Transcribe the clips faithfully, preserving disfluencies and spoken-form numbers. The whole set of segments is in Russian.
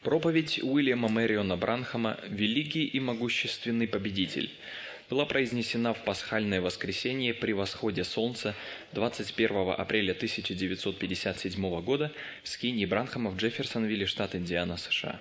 Проповедь Уильяма Мэриона Бранхама «Великий и могущественный победитель» была произнесена в пасхальное воскресенье при восходе солнца двадцать первого апреля тысяча девятьсот пятьдесят седьмого года в скинии Бранхама в Джефферсонвилле, штат Индиана, США.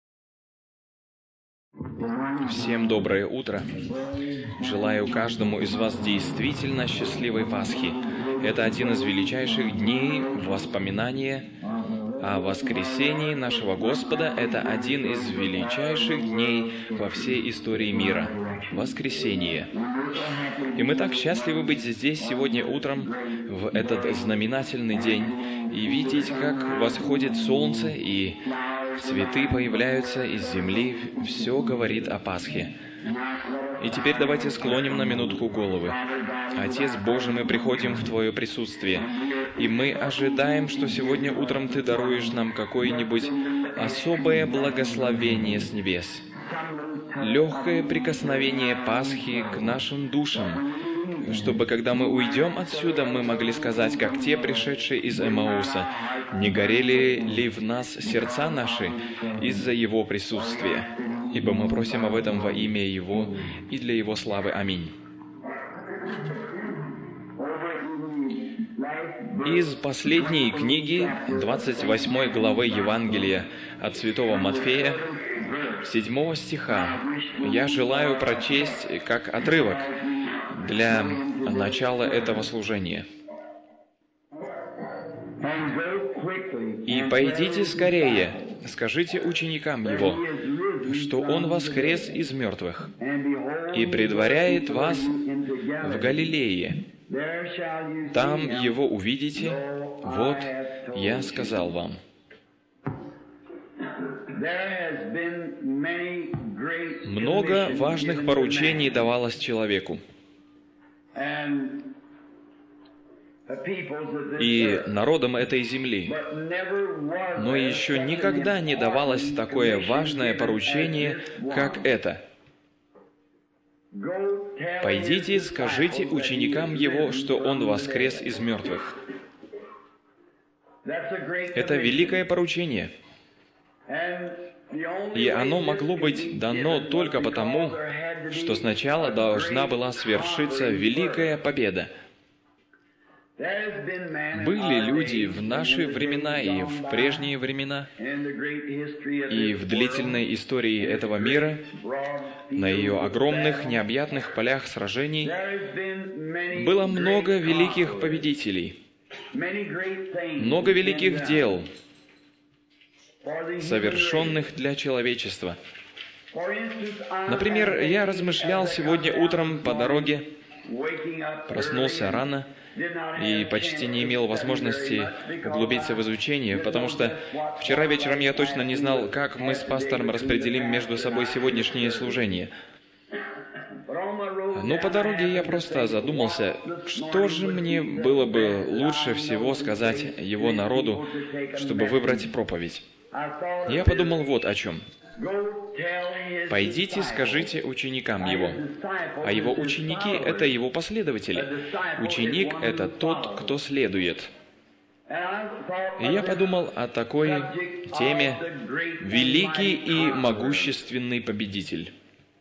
Всем доброе утро! Желаю каждому из вас действительно счастливой Пасхи. Это один из величайших дней воспоминания о воскресении нашего Господа. Это один из величайших дней во всей истории мира. Воскресение. И мы так счастливы быть здесь сегодня утром, в этот знаменательный день, и видеть, как восходит солнце, и цветы появляются из земли. Все говорит о Пасхе. И теперь давайте склоним на минутку головы. Отец Божий, мы приходим в Твое присутствие, и мы ожидаем, что сегодня утром Ты даруешь нам какое-нибудь особое благословение с небес. Легкое прикосновение Пасхи к нашим душам, чтобы, когда мы уйдем отсюда, мы могли сказать, как те, пришедшие из Эммауса: «Не горели ли в нас сердца наши из-за Его присутствия?» Ибо мы просим об этом во имя Его и для Его славы. Аминь. Из последней книги, двадцать восьмой главы Евангелия от святого Матфея, седьмого стиха, я желаю прочесть как отрывок для начала этого служения. «И пойдите скорее, скажите ученикам Его, что Он воскрес из мертвых и предваряет вас в Галилее. Там Его увидите, вот я сказал вам». Много важных поручений давалось человеку. И народам этой земли. Но еще никогда не давалось такое важное поручение, как это. «Пойдите, скажите ученикам Его, что Он воскрес из мертвых». Это великое поручение. И оно могло быть дано только потому, что сначала должна была свершиться великая победа. Были люди в наши времена и в прежние времена, и в длительной истории этого мира, на ее огромных, необъятных полях сражений, было много великих победителей, много великих дел, совершенных для человечества. Например, я размышлял сегодня утром по дороге, проснулся рано и почти не имел возможности углубиться в изучение, потому что вчера вечером я точно не знал, как мы с пастором распределим между собой сегодняшнее служение. Но по дороге я просто задумался, что же мне было бы лучше всего сказать его народу, чтобы выбрать проповедь. Я подумал вот о чем. «Пойдите, скажите ученикам Его». А Его ученики — это Его последователи. Ученик — это тот, кто следует. И я подумал о такой теме «Великий и могущественный победитель».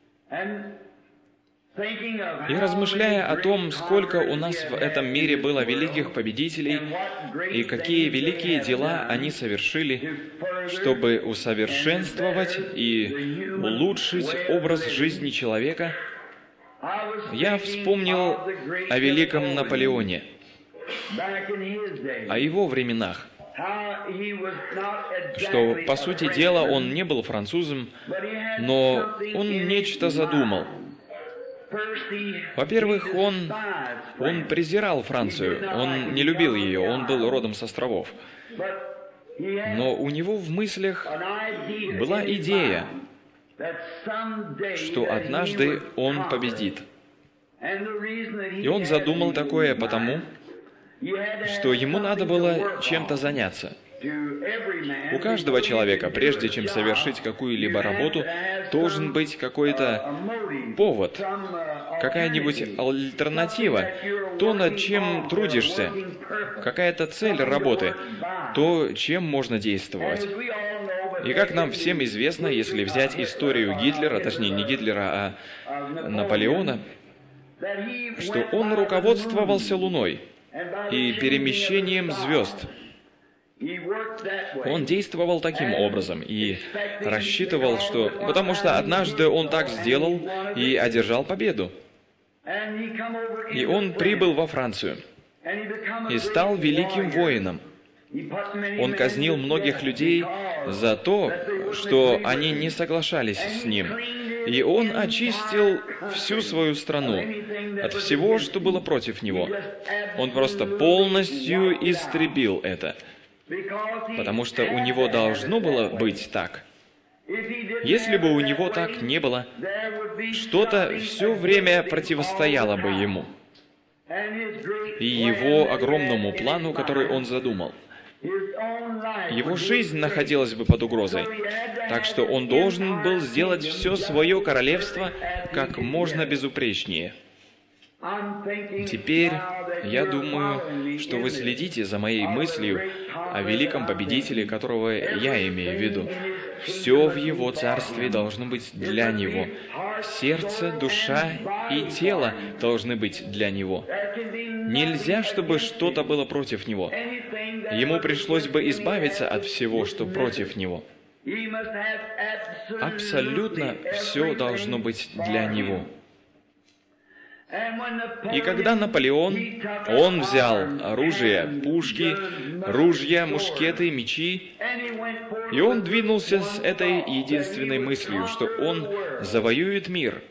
И размышляя о том, сколько у нас в этом мире было великих победителей и какие великие дела они совершили, чтобы усовершенствовать и улучшить образ жизни человека, я вспомнил о великом Наполеоне, о его временах, что, по сути дела, он не был французом, но он нечто задумал. Во-первых, он, он презирал Францию, он не любил ее, он был родом с островов. Но у него в мыслях была идея, что однажды он победит. И он задумал такое потому, что ему надо было чем-то заняться. У каждого человека, прежде чем совершить какую-либо работу, должен быть какой-то повод, какая-нибудь альтернатива, то, над чем трудишься, какая-то цель работы, то, чем можно действовать. И как нам всем известно, если взять историю Гитлера, точнее не Гитлера, а Наполеона, что он руководствовался Луной и перемещением звезд. Он действовал таким образом и рассчитывал, что... Потому что однажды он так сделал и одержал победу. И он прибыл во Францию и стал великим воином. Он казнил многих людей за то, что они не соглашались с ним. И он очистил всю свою страну от всего, что было против него. Он просто полностью истребил это. Потому что у него должно было быть так. Если бы у него так не было, что-то все время противостояло бы ему и его огромному плану, который он задумал. Его жизнь находилась бы под угрозой, так что он должен был сделать все свое королевство как можно безупречнее. Теперь я думаю, что вы следите за моей мыслью о великом победителе, которого я имею в виду. Все в его царстве должно быть для него. Сердце, душа и тело должны быть для него. Нельзя, чтобы что-то было против него. Ему пришлось бы избавиться от всего, что против него. Абсолютно все должно быть для него. И когда Наполеон, он взял оружие, пушки, ружья, мушкеты, мечи, и он двинулся с этой единственной мыслью, что он завоюет мир.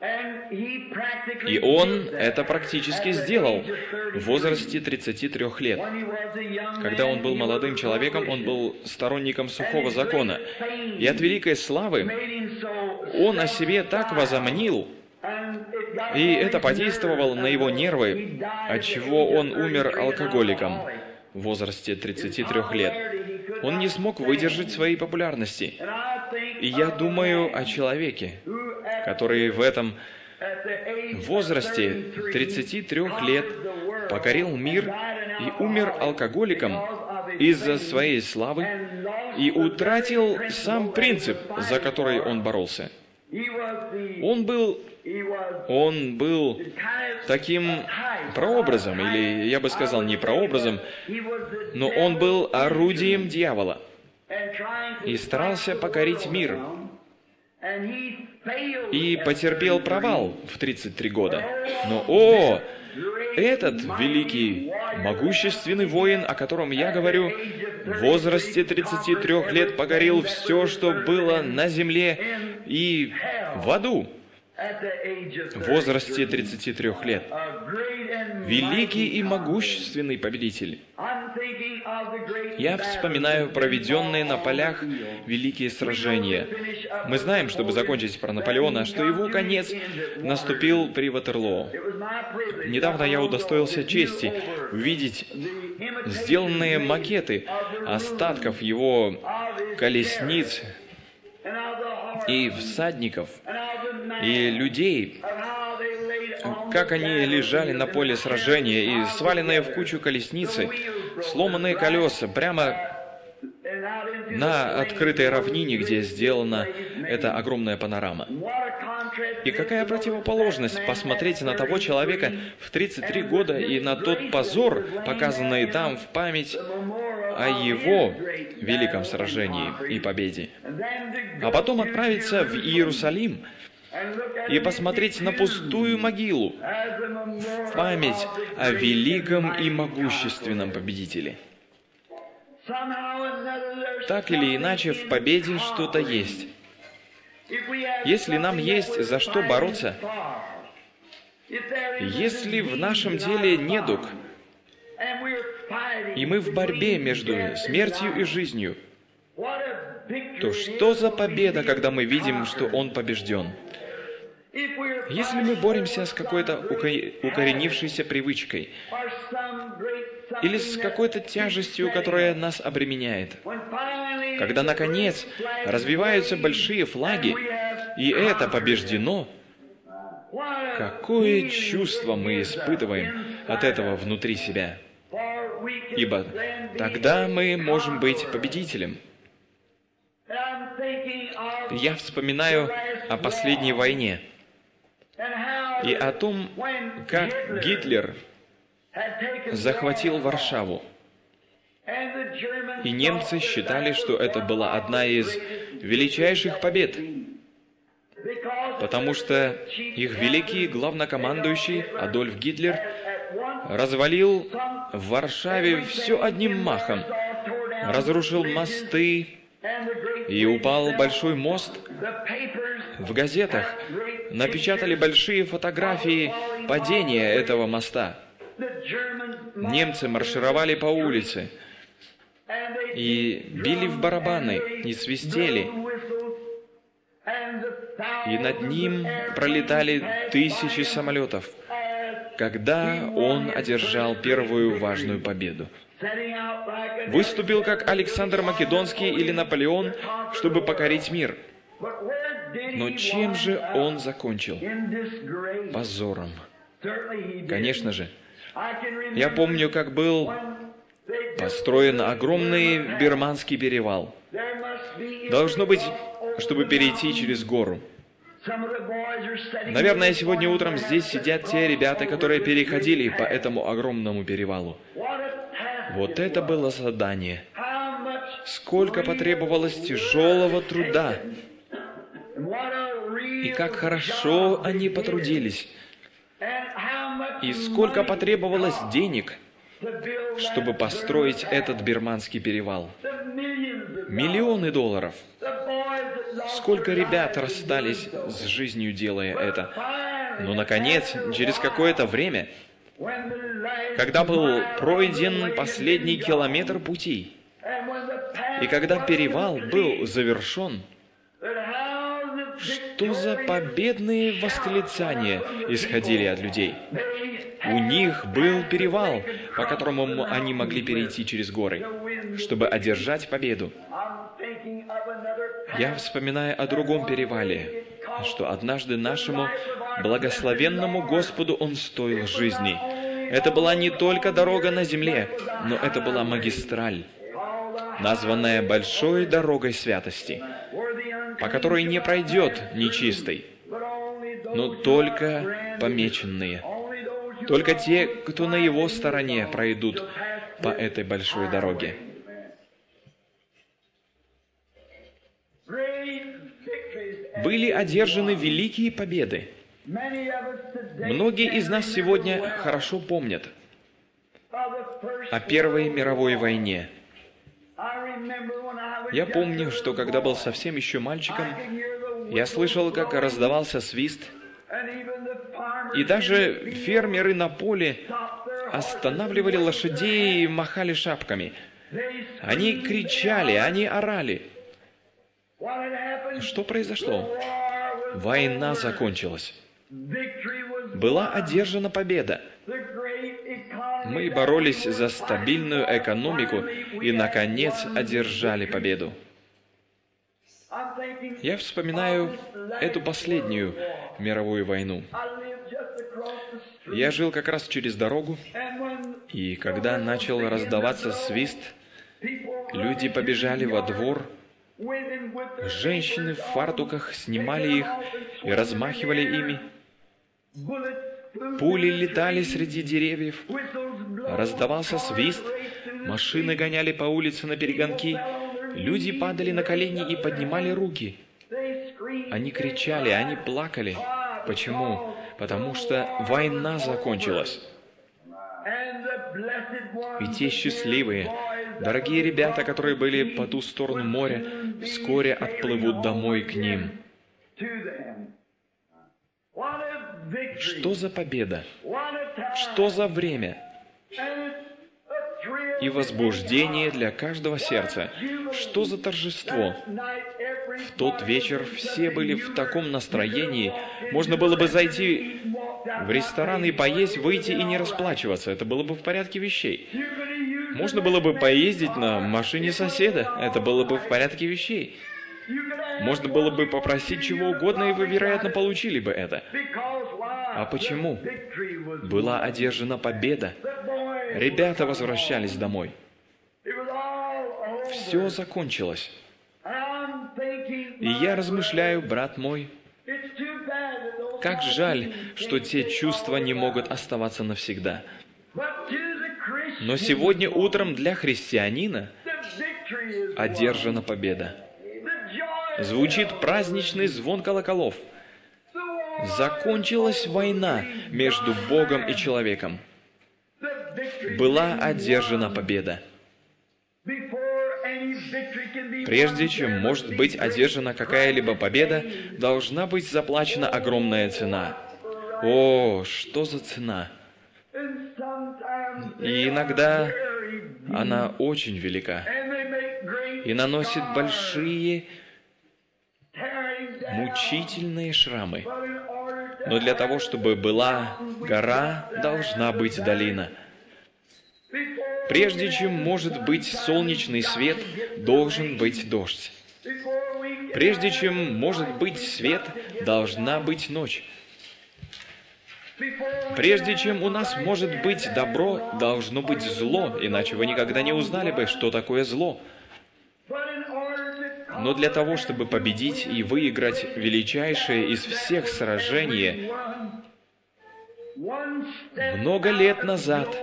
И он это практически сделал в возрасте тридцати трёх лет. Когда он был молодым человеком, он был сторонником сухого закона. И от великой славы он о себе так возомнил, и это подействовало на его нервы, отчего он умер алкоголиком в возрасте тридцати трёх лет. Он не смог выдержать своей популярности. И я думаю о человеке, который в этом возрасте тридцати трёх лет покорил мир и умер алкоголиком из-за своей славы и утратил сам принцип, за который он боролся. Он был, он был таким прообразом, или я бы сказал не прообразом, но он был орудием дьявола и старался покорить мир. И потерпел провал в тридцать три года. Но, о, этот великий, могущественный воин, о котором я говорю, в возрасте тридцати трёх лет покорил все, что было на земле и в аду. В возрасте тридцати трёх лет. Великий и могущественный победитель. Я вспоминаю проведенные на полях великие сражения. Мы знаем, чтобы закончить про Наполеона, что его конец наступил при Ватерлоо. Недавно я удостоился чести увидеть сделанные макеты остатков его колесниц и всадников, и людей, как они лежали на поле сражения, и сваленные в кучу колесницы, сломанные колеса, прямо на открытой равнине, где сделана эта огромная панорама. И какая противоположность посмотреть на того человека в тридцать три года и на тот позор, показанный там в память о его великом сражении и победе. А потом отправиться в Иерусалим и посмотреть на пустую могилу в память о великом и могущественном победителе. Так или иначе, в победе что-то есть. Если нам есть за что бороться, если в нашем деле недуг, и мы в борьбе между смертью и жизнью, то что за победа, когда мы видим, что он побежден? Если мы боремся с какой-то укоренившейся привычкой или с какой-то тяжестью, которая нас обременяет, когда, наконец, развиваются большие флаги, и это побеждено, какое чувство мы испытываем от этого внутри себя? Ибо тогда мы можем быть победителем. Я вспоминаю о последней войне и о том, как Гитлер захватил Варшаву. И немцы считали, что это была одна из величайших побед, потому что их великий главнокомандующий Адольф Гитлер развалил в Варшаве все одним махом, разрушил мосты, и упал большой мост. В газетах напечатали большие фотографии падения этого моста. Немцы маршировали по улице и били в барабаны, и свистели. И над ним пролетали тысячи самолетов, когда он одержал первую важную победу. Выступил как Александр Македонский или Наполеон, чтобы покорить мир. Но чем же он закончил? Позором. Конечно же. Я помню, как был построен огромный Бирманский перевал. Должно быть, чтобы перейти через гору. Наверное, сегодня утром здесь сидят те ребята, которые переходили по этому огромному перевалу. Вот это было задание. Сколько потребовалось тяжелого труда. И как хорошо они потрудились. И сколько потребовалось денег, чтобы построить этот Бирманский перевал. Миллионы долларов. Сколько ребят расстались с жизнью, делая это. Но, наконец, через какое-то время, когда был пройден последний километр пути, и когда перевал был завершен, что за победные восклицания исходили от людей. У них был перевал, по которому они могли перейти через горы, чтобы одержать победу. Я вспоминаю о другом перевале, что однажды нашему благословенному Господу он стоил жизни. Это была не только дорога на земле, но это была магистраль, названная Большой дорогой святости, по которой не пройдет нечистый, но только помеченные. Только те, кто на его стороне, пройдут по этой большой дороге. Были одержаны великие победы. Многие из нас сегодня хорошо помнят о Первой мировой войне. Я помню, что когда был совсем еще мальчиком, я слышал, как раздавался свист, и даже фермеры на поле останавливали лошадей и махали шапками. Они кричали, они орали. Что произошло? Война закончилась. Была одержана победа. Мы боролись за стабильную экономику и, наконец, одержали победу. Я вспоминаю эту последнюю мировую войну. Я жил как раз через дорогу, и когда начал раздаваться свист, люди побежали во двор. Женщины в фартуках снимали их и размахивали ими. Пули летали среди деревьев. Раздавался свист. Машины гоняли по улице наперегонки. Люди падали на колени и поднимали руки. Они кричали, они плакали. Почему? Потому что война закончилась. И те счастливые, дорогие ребята, которые были по ту сторону моря, вскоре отплывут домой к ним. Что за победа? Что за время? И возбуждение для каждого сердца. Что за торжество? В тот вечер все были в таком настроении, можно было бы зайти в ресторан и поесть, выйти и не расплачиваться. Это было бы в порядке вещей. Можно было бы поездить на машине соседа. Это было бы в порядке вещей. Можно было бы попросить чего угодно, и вы, вероятно, получили бы это. А почему? Была одержана победа. Ребята возвращались домой. Все закончилось. И я размышляю, брат мой, как жаль, что те чувства не могут оставаться навсегда. Но сегодня утром для христианина одержана победа. Звучит праздничный звон колоколов. Закончилась война между Богом и человеком. Была одержана победа. Прежде чем может быть одержана какая-либо победа, должна быть заплачена огромная цена. О, что за цена! И иногда она очень велика и наносит большие, мучительные шрамы. Но для того, чтобы была гора, должна быть долина. Прежде чем может быть солнечный свет, должен быть дождь. Прежде чем может быть свет, должна быть ночь. Прежде чем у нас может быть добро, должно быть зло, иначе вы никогда не узнали бы, что такое зло. Но для того, чтобы победить и выиграть величайшее из всех сражений, много лет назад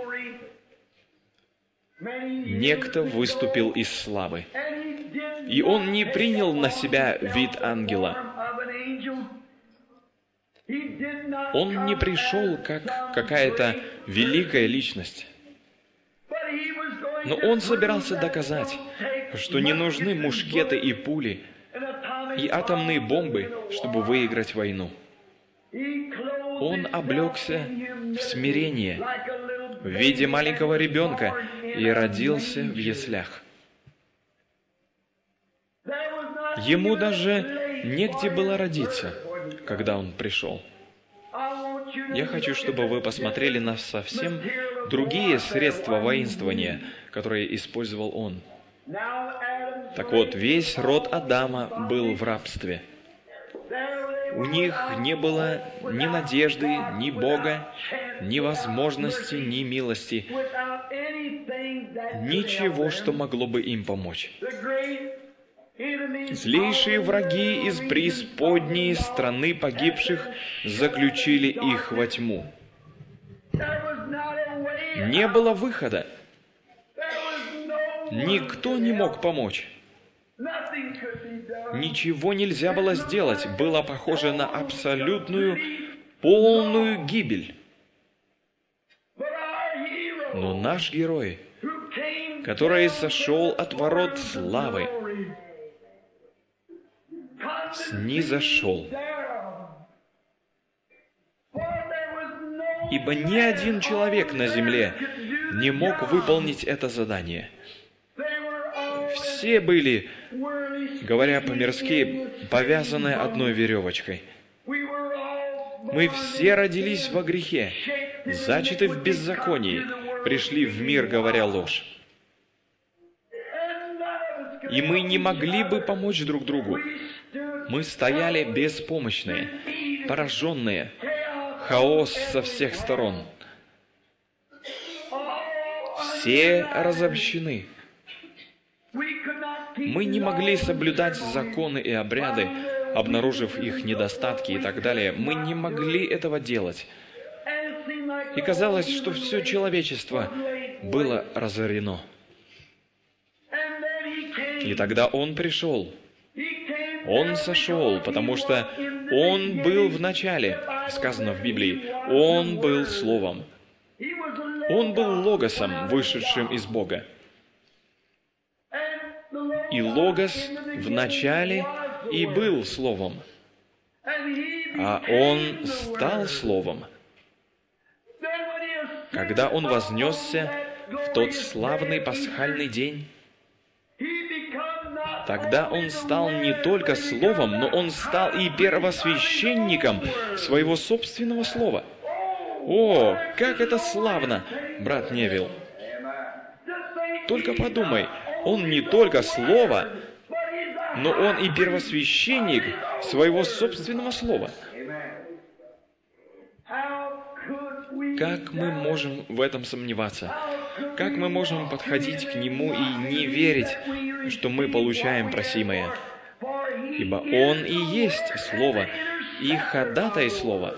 некто выступил из славы. И он не принял на себя вид ангела. Он не пришел как какая-то великая личность. Но он собирался доказать, что не нужны мушкеты и пули, и атомные бомбы, чтобы выиграть войну. Он облегся в смирение, в виде маленького ребенка, и родился в яслях. Ему даже негде было родиться, когда он пришел. Я хочу, чтобы вы посмотрели на совсем другие средства воинствования, которые использовал он. Так вот, весь род Адама был в рабстве. У них не было ни надежды, ни Бога, ни возможности, ни милости, ничего, что могло бы им помочь. Злейшие враги из преисподней страны погибших заключили их во тьму. Не было выхода. Никто не мог помочь. Ничего нельзя было сделать. Было похоже на абсолютную, полную гибель. Но наш герой, который сошел от ворот славы, снизошел. Ибо ни один человек на земле не мог выполнить это задание. Все были, говоря по-мирски, повязаны одной веревочкой. Мы все родились во грехе, зачаты в беззаконии, пришли в мир, говоря ложь. И мы не могли бы помочь друг другу. Мы стояли беспомощные, пораженные, хаос со всех сторон. Все разобщены. Мы не могли соблюдать законы и обряды, обнаружив их недостатки и так далее. Мы не могли этого делать. И казалось, что все человечество было разорено. И тогда Он пришел. Он сошел, потому что Он был в начале, сказано в Библии. Он был Словом. Он был Логосом, вышедшим из Бога. И Логос в начале и был Словом. А Он стал Словом. Когда Он вознесся в тот славный пасхальный день, тогда Он стал не только Словом, но Он стал и первосвященником своего собственного Слова. О, как это славно, брат Невилл! Только подумай, Он не только Слово, но Он и первосвященник своего собственного Слова. Как мы можем в этом сомневаться? Как мы можем подходить к Нему и не верить, что мы получаем просимое? ибо Он и есть Слово, и ходатай Слова.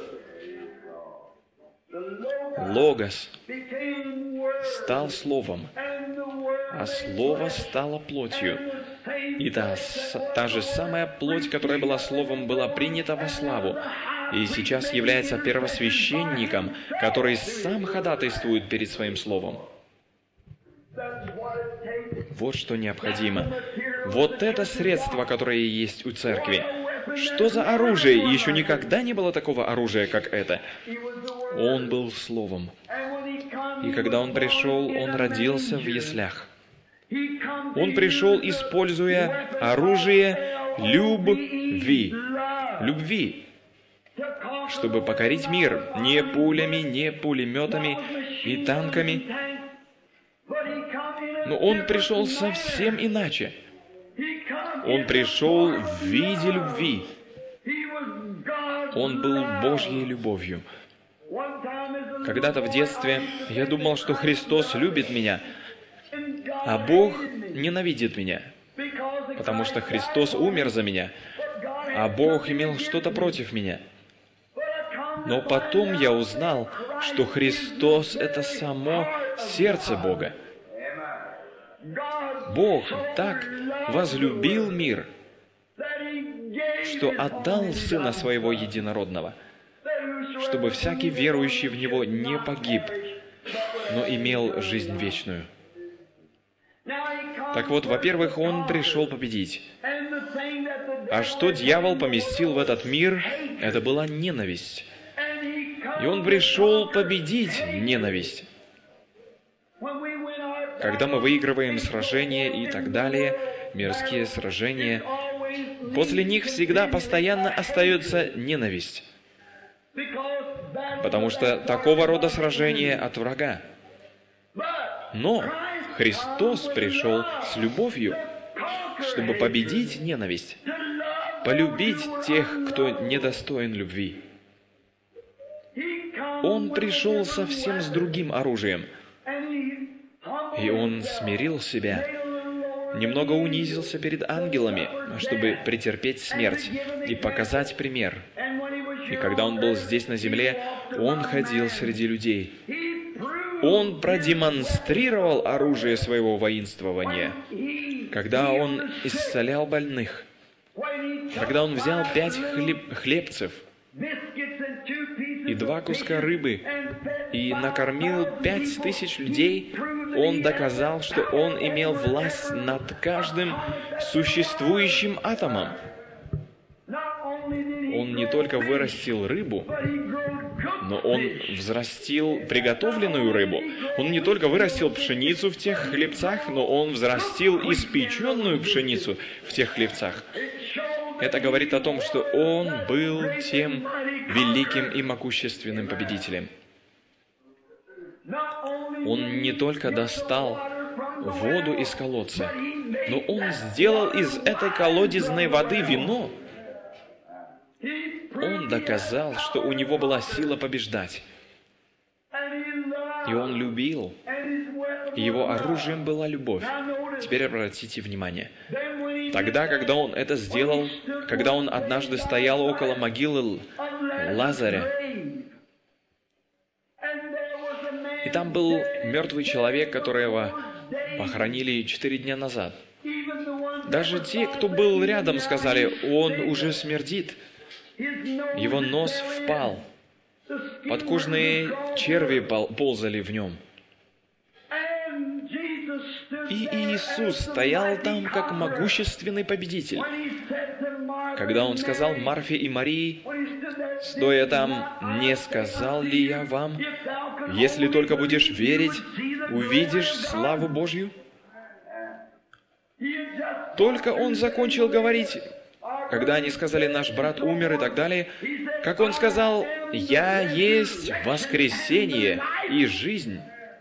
Логос стал Словом, а Слово стало плотью. И та, та же самая плоть, которая была Словом, была принята во славу, и сейчас является первосвященником, который сам ходатайствует перед Своим Словом. Вот что необходимо. Вот это средство, которое есть у церкви. Что за оружие? И еще никогда не было такого оружия, как это. Он был Словом. И когда Он пришел, Он родился в яслях. Он пришел, используя оружие любви. Любви. Чтобы покорить мир не пулями, не пулеметами и танками. Но Он пришел совсем иначе. Он пришел в виде любви. Он был Божьей любовью. Когда-то в детстве я думал, что Христос любит меня, а Бог ненавидит меня, потому что Христос умер за меня, а Бог имел что-то против меня. Но потом я узнал, что Христос — это само сердце Бога. Бог так возлюбил мир, что отдал Сына Своего Единородного, чтобы всякий верующий в Него не погиб, но имел жизнь вечную. Так вот, во-первых, Он пришел победить. А что дьявол поместил в этот мир, это была ненависть. И Он пришел победить ненависть. Когда мы выигрываем сражения и так далее, мирские сражения, после них всегда постоянно остается ненависть. Потому что такого рода сражения от врага. Но Христос пришел с любовью, чтобы победить ненависть, полюбить тех, кто недостоин любви. Он пришел совсем с другим оружием, и Он смирил себя, немного унизился перед ангелами, чтобы претерпеть смерть и показать пример. И когда Он был здесь на земле, Он ходил среди людей. Он продемонстрировал оружие своего воинствования, когда Он исцелял больных, когда Он взял пять хлеб, хлебцев и два куска рыбы и накормил пять тысяч людей. Он доказал, что Он имел власть над каждым существующим атомом. Он не только вырастил рыбу, но Он взрастил приготовленную рыбу. Он не только вырастил пшеницу в тех хлебцах, но Он взрастил испеченную пшеницу в тех хлебцах. Это говорит о том, что Он был тем великим и могущественным победителем. Он не только достал воду из колодца, но Он сделал из этой колодезной воды вино. Он доказал, что у Него была сила побеждать. И Он любил. И Его оружием была любовь. Теперь обратите внимание. Тогда, когда Он это сделал, когда Он однажды стоял около могилы Лазаря, и там был мертвый человек, которого похоронили четыре дня назад. Даже те, кто был рядом, сказали: «Он уже смердит». Его нос впал. Подкожные черви ползали в нем. И Иисус стоял там, как могущественный победитель. Когда Он сказал Марфе и Марии, стоя там: «Не сказал ли я вам, если только будешь верить, увидишь славу Божью?» Только Он закончил говорить, когда они сказали: «Наш брат умер» и так далее, как Он сказал: «Я есть воскресение и жизнь.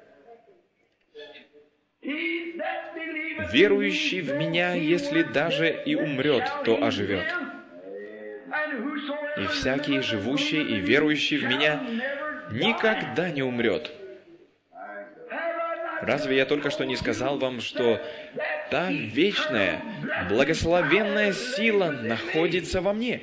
Верующий в Меня, если даже и умрет, то оживет. И всякий живущий и верующий в Меня никогда не умрет». Разве я только что не сказал вам, что та вечная, благословенная сила находится во мне.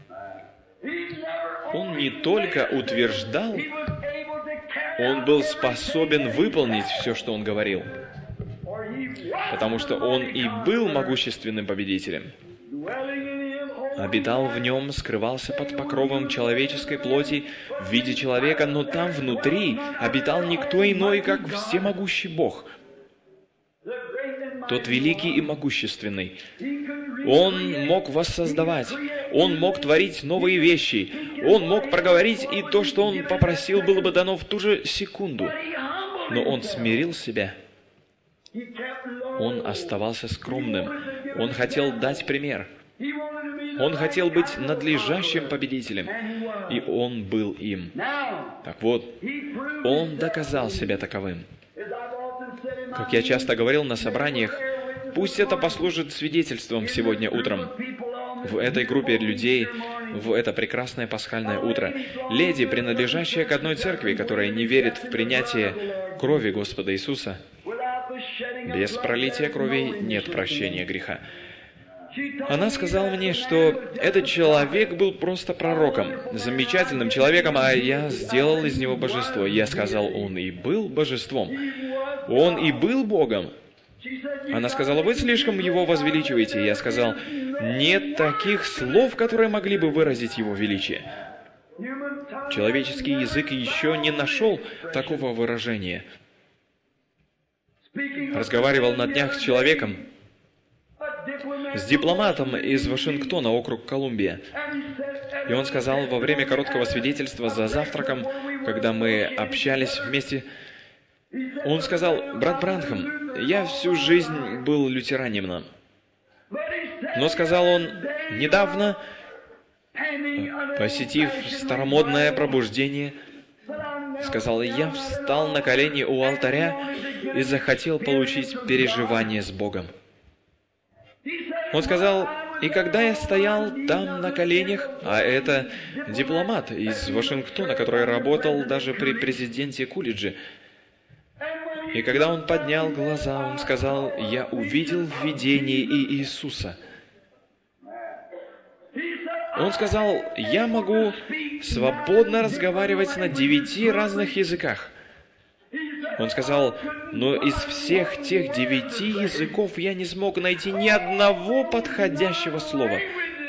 Он не только утверждал, он был способен выполнить все, что он говорил, потому что он и был могущественным победителем. Обитал в нем, скрывался под покровом человеческой плоти в виде человека, но там внутри обитал никто иной, как всемогущий Бог, тот великий и могущественный. Он мог воссоздавать, Он мог творить новые вещи, Он мог проговорить, и то, что Он попросил, было бы дано в ту же секунду. Но Он смирил себя. Он оставался скромным. Он хотел дать пример. Он хотел быть надлежащим победителем, и Он был им. Так вот, Он доказал себя таковым. Как я часто говорил на собраниях, пусть это послужит свидетельством сегодня утром. В этой группе людей, в это прекрасное пасхальное утро, леди, принадлежащая к одной церкви, которая не верит в принятие крови Господа Иисуса, без пролития крови нет прощения греха. Она сказала мне, что этот человек был просто пророком, замечательным человеком, а я сделал из него божество. Я сказал, он и был божеством. Он и был Богом. Она сказала, вы слишком его возвеличиваете. Я сказал, нет таких слов, которые могли бы выразить его величие. Человеческий язык еще не нашел такого выражения. Разговаривал на днях с человеком, с дипломатом из Вашингтона, округ Колумбия. И он сказал во время короткого свидетельства за завтраком, когда мы общались вместе, он сказал, брат Бранхам, я всю жизнь был лютеранином. Но, сказал он, недавно, посетив старомодное пробуждение, сказал, я встал на колени у алтаря и захотел получить переживание с Богом. Он сказал, и когда я стоял там на коленях, а это дипломат из Вашингтона, который работал даже при президенте Кулиджи, и когда он поднял глаза, он сказал, я увидел в видении и Иисуса. Он сказал, я могу свободно разговаривать на девяти разных языках. Он сказал, но из всех тех девяти языков я не смог найти ни одного подходящего слова.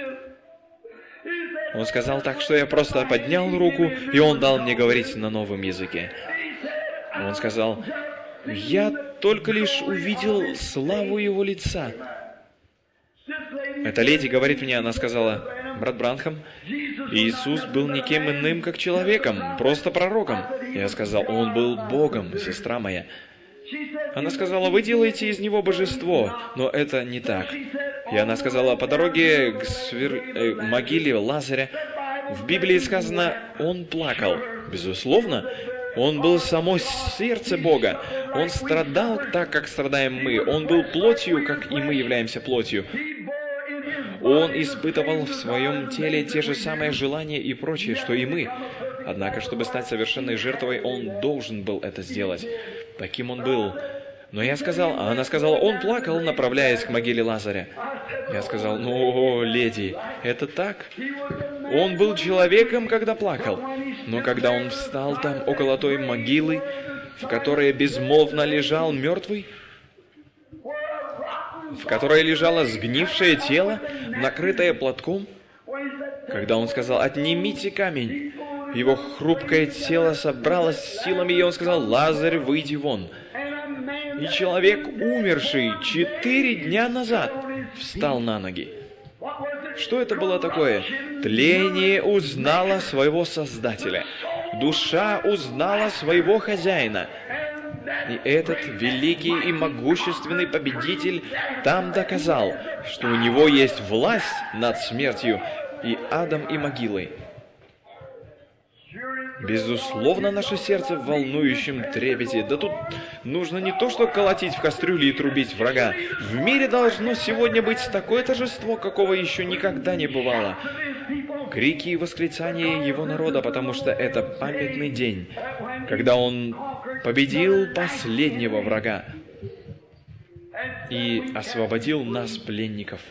Он сказал так, что я просто поднял руку, и он дал мне говорить на новом языке. Он сказал, я только лишь увидел славу его лица. Эта леди говорит мне, она сказала, брат Бранхам, Иисус был никем иным, как человеком, просто пророком. Я сказал, он был Богом, сестра моя. Она сказала, вы делаете из него божество, но это не так. И она сказала, по дороге к свер... э, могиле Лазаря в Библии сказано, он плакал. Безусловно, он был само сердце Бога. Он страдал так, как страдаем мы. Он был плотью, как и мы являемся плотью. Он испытывал в своем теле те же самые желания и прочее, что и мы. Однако, чтобы стать совершенной жертвой, он должен был это сделать. Таким он был. Но я сказал, а она сказала, он плакал, направляясь к могиле Лазаря. Я сказал, ну, леди, это так. Он был человеком, когда плакал. Но когда он встал там, около той могилы, в которой безмолвно лежал мертвый, в которой лежало сгнившее тело, накрытое платком, когда он сказал, отнимите камень, его хрупкое тело собралось силами, и он сказал, Лазарь, выйди вон. И человек, умерший четыре дня назад, встал на ноги. Что это было такое? Тление узнало своего Создателя. Душа узнала своего Хозяина. И этот великий и могущественный победитель там доказал, что у него есть власть над смертью и адом и могилой. Безусловно, наше сердце в волнующем трепете. Да тут нужно не то, что колотить в кастрюле и трубить врага. В мире должно сегодня быть такое торжество, какого еще никогда не бывало. Крики и восклицания его народа, потому что это памятный день, когда он победил последнего врага. и освободил нас, пленников.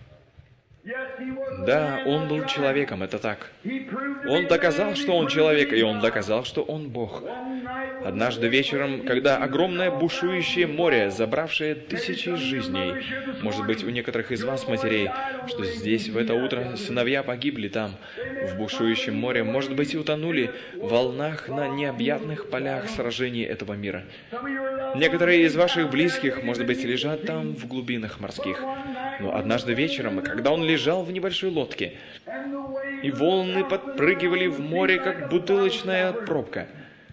Да, Он был человеком, это так. Он доказал, что Он человек, и Он доказал, что Он Бог. Однажды вечером, когда огромное бушующее море, забравшее тысячи жизней, может быть, у некоторых из вас, матерей, что здесь в это утро сыновья погибли там, в бушующем море, может быть, и утонули в волнах на необъятных полях сражений этого мира. Некоторые из ваших близких, может быть, лежат там в глубинах морских. Но однажды вечером, когда он лежал в небольшой лодке, и волны подпрыгивали в море, как бутылочная пробка,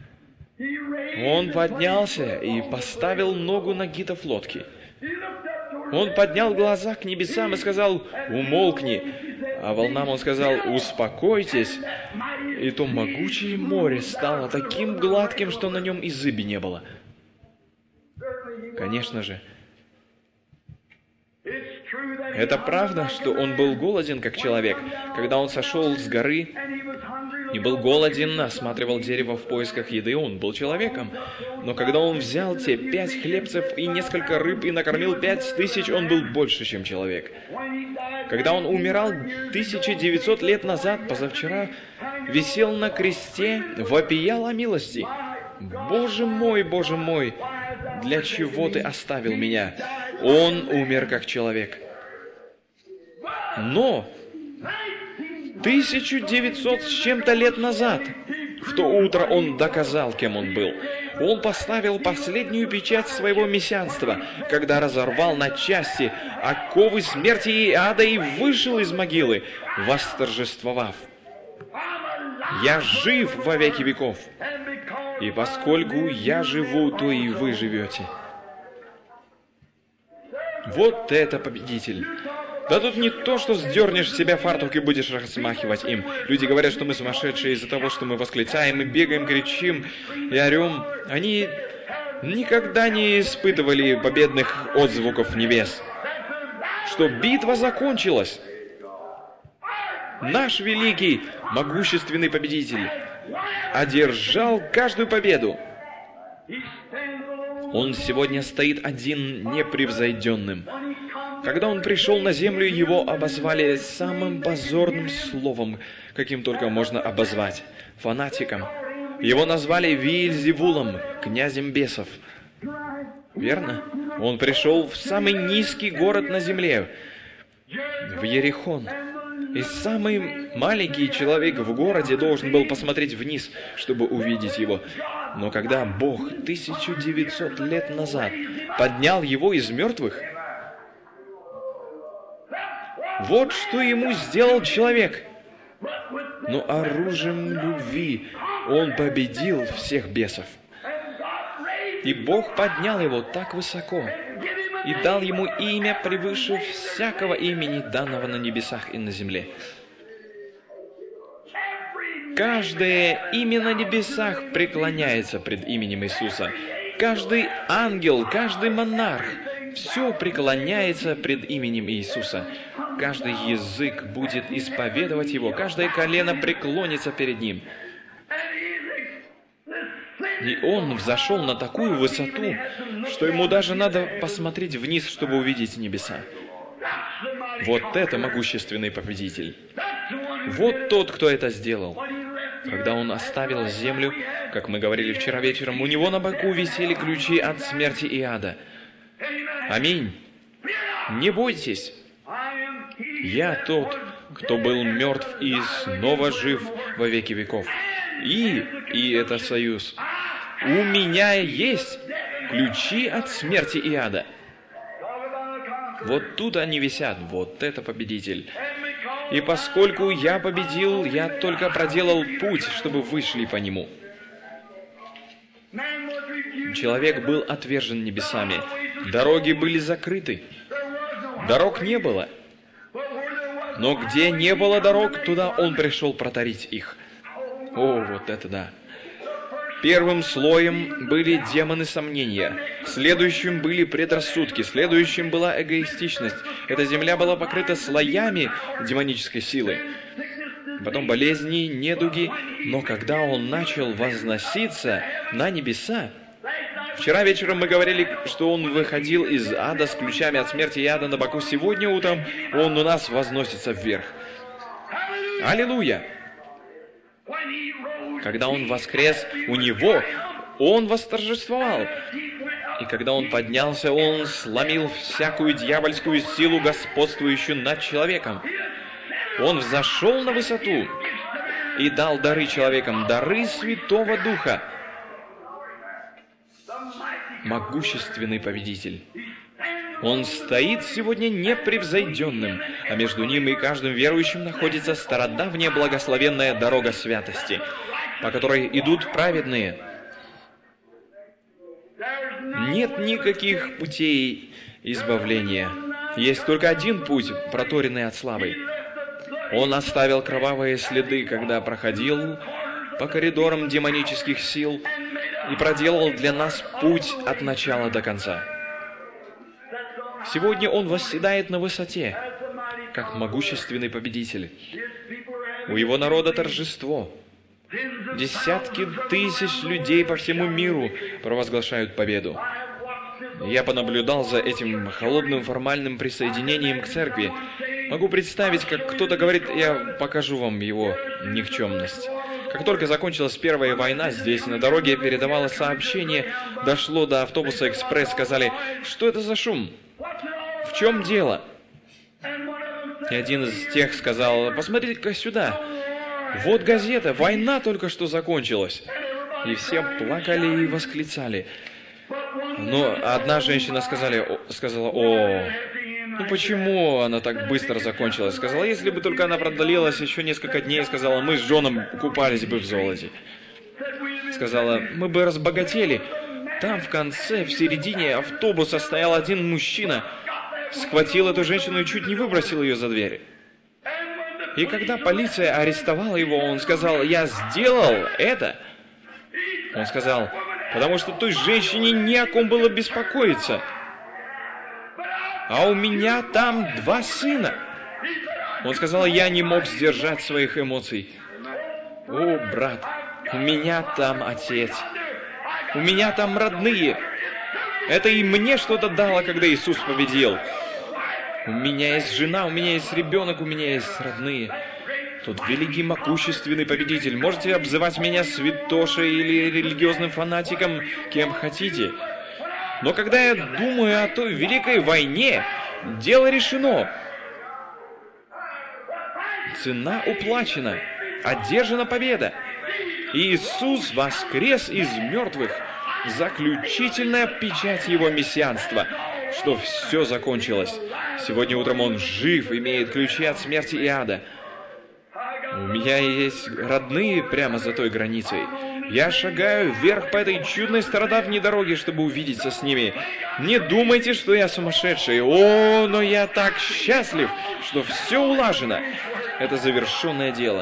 он поднялся и поставил ногу на гитов лодки. Он поднял глаза к небесам и сказал: «Умолкни!» А волнам он сказал: «Успокойтесь!» И то могучее море стало таким гладким, что на нем и зыби не было. Конечно же, это правда, что он был голоден, как человек, когда он сошел с горы и был голоден, осматривал дерево в поисках еды, он был человеком. Но когда он взял те пять хлебцев и несколько рыб и накормил пять тысяч, он был больше, чем человек. Когда он умирал тысяча девятьсот лет назад, позавчера, висел на кресте, вопиял о милости. «Боже мой, Боже мой, для чего Ты оставил меня?» Он умер как человек. Но тысяча девятьсот с чем-то лет назад, в то утро он доказал, кем он был. Он поставил последнюю печать своего мессианства, когда разорвал на части оковы смерти и ада и вышел из могилы, восторжествовав: «Я жив во веки веков, и поскольку я живу, то и вы живете». Вот это победитель! Да тут не то, что сдернешь с себя фартук и будешь размахивать им. Люди говорят, что мы сумасшедшие из-за того, что мы восклицаем и бегаем, кричим и орем. Они никогда не испытывали победных отзвуков небес. Что битва закончилась. Наш великий, могущественный победитель одержал каждую победу. Он сегодня стоит один непревзойденным. Когда он пришел на землю, его обозвали самым позорным словом, каким только можно обозвать — фанатиком. Его назвали Виэльзевулом, князем бесов. Верно? Он пришел в самый низкий город на земле, в Ерихон. И самый маленький человек в городе должен был посмотреть вниз, чтобы увидеть его. Но когда Бог тысяча девятьсот лет назад поднял его из мертвых, вот что ему сделал человек. Но оружием любви он победил всех бесов. И Бог поднял его так высоко и дал ему имя превыше всякого имени, данного на небесах и на земле. Каждое имя на небесах преклоняется пред именем Иисуса. Каждый ангел, каждый монарх, все преклоняется пред именем Иисуса. Каждый язык будет исповедовать Его, каждое колено преклонится перед Ним. И Он взошел на такую высоту, что Ему даже надо посмотреть вниз, чтобы увидеть небеса. Вот это могущественный победитель. Вот тот, кто это сделал. Когда Он оставил землю, как мы говорили вчера вечером, у Него на боку висели ключи от смерти и ада. Аминь. Не бойтесь. Я тот, кто был мертв и снова жив во веки веков. И, и это союз. У меня есть ключи от смерти и ада. Вот тут они висят. Вот это победитель. И поскольку я победил, я только проделал путь, чтобы вы шли по нему. Человек был отвержен небесами. Дороги были закрыты. Дорог не было. Но где не было дорог, туда он пришел протарить их. О, вот это да! Первым слоем были демоны сомнения, следующим были предрассудки, следующим была эгоистичность. Эта земля была покрыта слоями демонической силы. Потом болезни, недуги, но когда он начал возноситься на небеса, Вчера вечером мы говорили, что Он выходил из ада с ключами от смерти и ада на боку. Сегодня утром Он у нас возносится вверх. Аллилуйя! Когда Он воскрес, у Него Он восторжествовал. И когда Он поднялся, Он сломил всякую дьявольскую силу, господствующую над человеком. Он взошел на высоту и дал дары человекам, дары Святого Духа. Могущественный победитель. Он стоит сегодня непревзойденным, а между ним и каждым верующим находится стародавняя благословенная дорога святости, по которой идут праведные. Нет никаких путей избавления. Есть только один путь, проторенный от славы. Он оставил кровавые следы, когда проходил по коридорам демонических сил и проделал для нас путь от начала до конца. Сегодня Он восседает на высоте, как могущественный победитель. У Его народа торжество. Десятки тысяч людей по всему миру провозглашают победу. Я понаблюдал за этим холодным формальным присоединением к церкви. Могу представить, как кто-то говорит: я покажу вам его никчемность. Как только закончилась Первая война, здесь на дороге передавало сообщение, дошло до автобуса «Экспресс», сказали: что это за шум? В чем дело? И один из тех сказал: посмотрите-ка сюда. Вот газета, война только что закончилась. И все плакали и восклицали. Но одна женщина сказали, сказала: о, ну почему она так быстро закончилась? Сказала: если бы только она продлилась еще несколько дней, сказала, мы с Джоном купались бы в золоте. Сказала: мы бы разбогатели. Там в конце, в середине автобуса стоял один мужчина, схватил эту женщину и чуть не выбросил ее за дверь. И когда полиция арестовала его, он сказал: я сделал это. Он сказал: потому что той женщине не о ком было беспокоиться. А у меня там два сына. Он сказал: я не мог сдержать своих эмоций. О, брат, у меня там отец. У меня там родные. Это и мне что-то дало, когда Иисус победил. У меня есть жена, у меня есть ребенок, у меня есть родные. Тот великий, могущественный победитель. Можете обзывать меня святошей или религиозным фанатиком, кем хотите. Но когда я думаю о той великой войне, дело решено. Цена уплачена. Одержана победа. Иисус воскрес из мертвых. Заключительная печать Его мессианства, что все закончилось. Сегодня утром Он жив, имеет ключи от смерти и ада. У меня есть родные прямо за той границей. Я шагаю вверх по этой чудной стародавней дороге, чтобы увидеться с ними. Не думайте, что я сумасшедший. О, но я так счастлив, что все улажено. Это завершенное дело.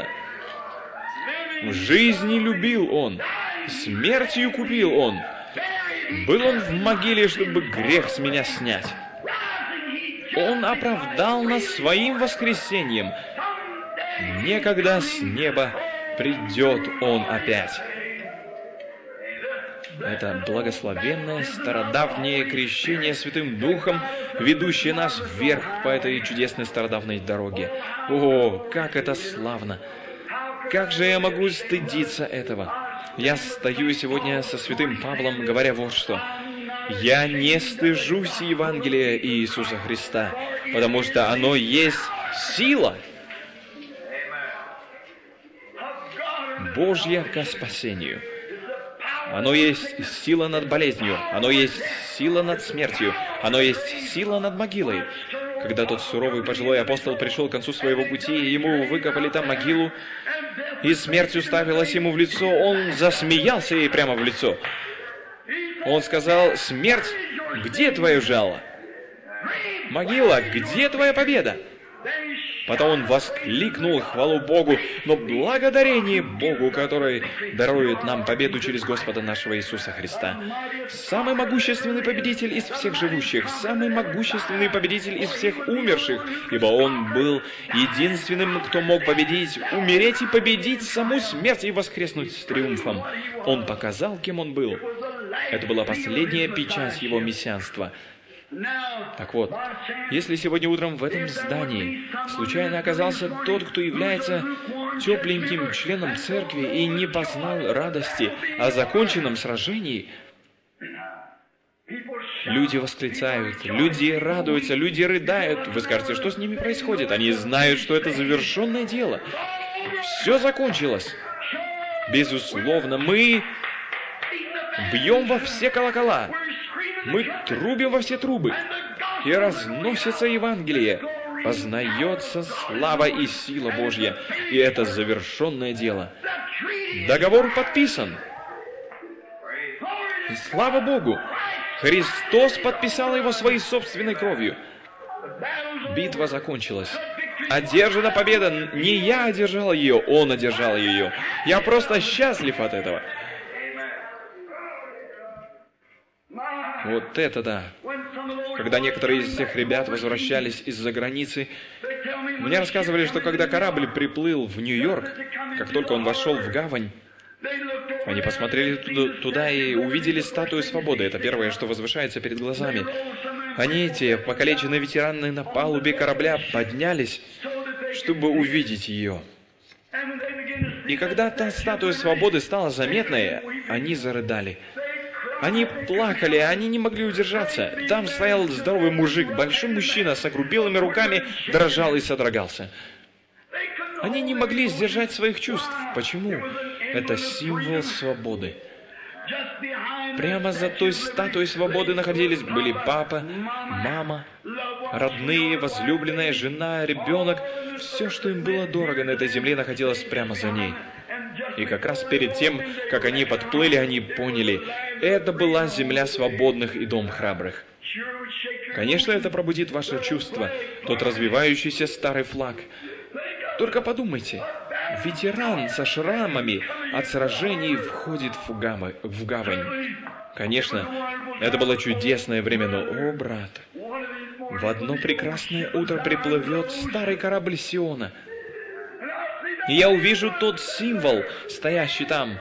Жизни любил Он, смертью купил Он. Был Он в могиле, чтобы грех с меня снять. Он оправдал нас своим воскресением. Некогда с неба придет Он опять. Это благословенное стародавнее крещение Святым Духом, ведущее нас вверх по этой чудесной стародавней дороге. О, как это славно! Как же я могу стыдиться этого? Я стою сегодня со святым Павлом, говоря вот что. Я не стыжусь Евангелия Иисуса Христа, потому что оно есть сила Божья ко спасению. Оно есть сила над болезнью, оно есть сила над смертью, оно есть сила над могилой. Когда тот суровый пожилой апостол пришел к концу своего пути, и ему выкопали там могилу, и смерть уставилась ему в лицо, он засмеялся ей прямо в лицо. Он сказал: смерть, где твое жало? Могила, где твоя победа? Потом он воскликнул хвалу Богу, но благодарение Богу, который дарует нам победу через Господа нашего Иисуса Христа. Самый могущественный победитель из всех живущих, самый могущественный победитель из всех умерших, ибо Он был единственным, кто мог победить, умереть и победить саму смерть и воскреснуть с триумфом. Он показал, кем Он был. Это была последняя печать его мессианства. Так вот, если сегодня утром в этом здании случайно оказался тот, кто является тепленьким членом церкви и не познал радости о законченном сражении, люди восклицают, люди радуются, люди рыдают. Вы скажете, что с ними происходит? Они знают, что это завершенное дело. Все закончилось. Безусловно, мы бьем во все колокола. Мы трубим во все трубы. И разносится Евангелие. Познается слава и сила Божья. И это завершенное дело. Договор подписан. И слава Богу! Христос подписал его своей собственной кровью. Битва закончилась. Одержана победа. Не я одержал ее, Он одержал ее. Я просто счастлив от этого. Вот это да. Когда некоторые из этих ребят возвращались из-за границы, мне рассказывали, что когда корабль приплыл в Нью-Йорк, как только он вошел в гавань, они посмотрели туда, туда и увидели статую свободы. Это первое, что возвышается перед глазами. Они, эти покалеченные ветераны на палубе корабля, поднялись, чтобы увидеть ее. И когда та статуя свободы стала заметной, они зарыдали. Они плакали, они не могли удержаться. Там стоял здоровый мужик, большой мужчина с огрубелыми руками, дрожал и содрогался. Они не могли сдержать своих чувств. Почему? Это символ свободы. Прямо за той статуей свободы находились были папа, мама, родные, возлюбленная, жена, ребенок. Все, что им было дорого на этой земле, находилось прямо за ней. И как раз перед тем, как они подплыли, они поняли, это была земля свободных и дом храбрых. Конечно, это пробудит ваше чувство, тот развивающийся старый флаг. Только подумайте, ветеран со шрамами от сражений входит в, гамма, в гавань. Конечно, это было чудесное время, но, о, брат, в одно прекрасное утро приплывет старый корабль Сиона, и я увижу тот символ, стоящий там.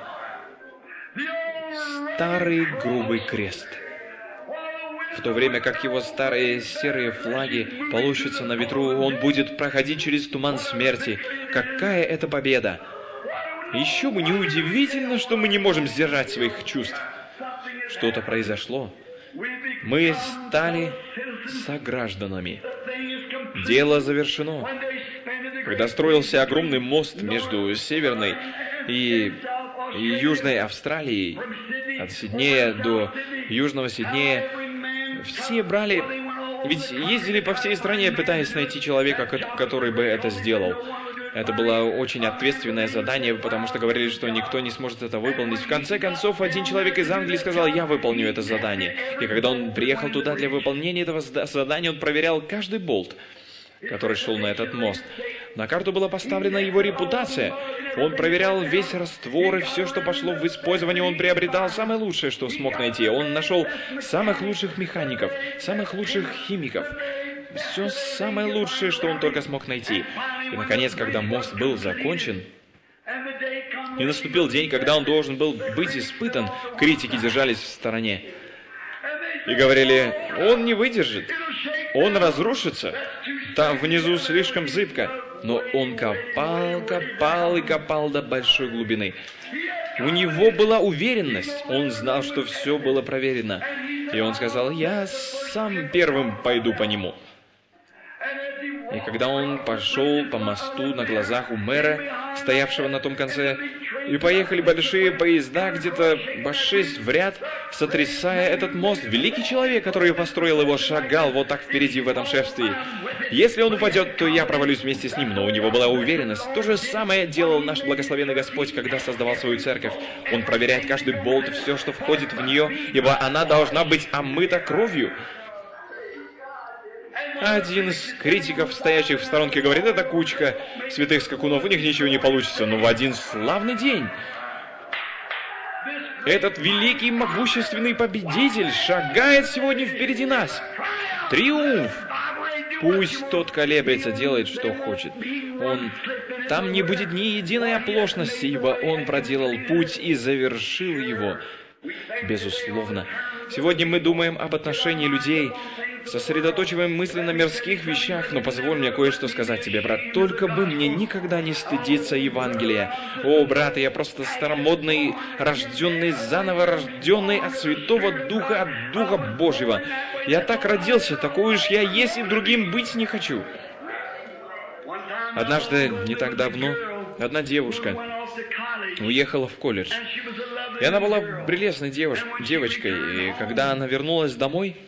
Старый грубый крест. В то время как его старые серые флаги полощутся на ветру, он будет проходить через туман смерти. Какая это победа! Еще бы неудивительно, что мы не можем сдержать своих чувств. Что-то произошло. Мы стали согражданами. Дело завершено. Когда строился огромный мост между Северной и, и Южной Австралией, от Сиднея до Южного Сиднея, все брали, ведь ездили по всей стране, пытаясь найти человека, который бы это сделал. Это было очень ответственное задание, потому что говорили, что никто не сможет это выполнить. В конце концов, один человек из Англии сказал: «Я выполню это задание». И когда он приехал туда для выполнения этого задания, он проверял каждый болт, который шел на этот мост. На карту была поставлена его репутация. Он проверял весь раствор и все, что пошло в использование. Он приобретал самое лучшее, что смог найти. Он нашел самых лучших механиков, самых лучших химиков. Все самое лучшее, что он только смог найти. И, наконец, когда мост был закончен, и наступил день, когда он должен был быть испытан, критики держались в стороне и говорили: «Он не выдержит, он разрушится, там внизу слишком зыбко». Но он копал, копал и копал до большой глубины. У него была уверенность, он знал, что все было проверено. И он сказал: «Я сам первым пойду по нему». И когда он пошел по мосту на глазах у мэра, стоявшего на том конце, и поехали большие поезда, где-то по шесть в ряд, сотрясая этот мост, великий человек, который построил его, шагал вот так впереди в этом шествии. Если он упадет, то я провалюсь вместе с ним, но у него была уверенность. То же самое делал наш благословенный Господь, когда создавал свою церковь. Он проверяет каждый болт и все, что входит в нее, ибо она должна быть омыта кровью. Один из критиков, стоящих в сторонке, говорит: «Это кучка святых скакунов, у них ничего не получится». Но в один славный день этот великий могущественный победитель шагает сегодня впереди нас. Триумф! Пусть тот колеблется, делает, что хочет. Он... Там не будет ни единой оплошности, ибо он проделал путь и завершил его. Безусловно. Сегодня мы думаем об отношении людей, сосредоточиваем мысли на мирских вещах, но позволь мне кое-что сказать тебе, брат. Только бы мне никогда не стыдиться Евангелия. О, брат, я просто старомодный, рожденный, заново рожденный от Святого Духа, от Духа Божьего. Я так родился, такой уж я есть и другим быть не хочу. Однажды, не так давно, одна девушка уехала в колледж. И она была прелестной девуш... девочкой, и когда она вернулась домой,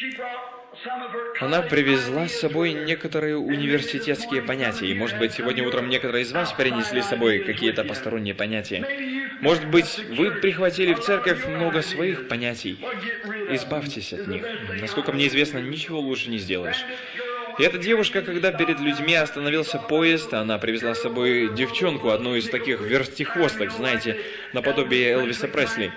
она привезла с собой некоторые университетские понятия. И, может быть, сегодня утром некоторые из вас перенесли с собой какие-то посторонние понятия. Может быть, вы прихватили в церковь много своих понятий. Избавьтесь от них. Насколько мне известно, ничего лучше не сделаешь. И эта девушка, когда перед людьми остановился поезд, она привезла с собой девчонку, одну из таких вертихвосток, знаете, наподобие Элвиса Пресли.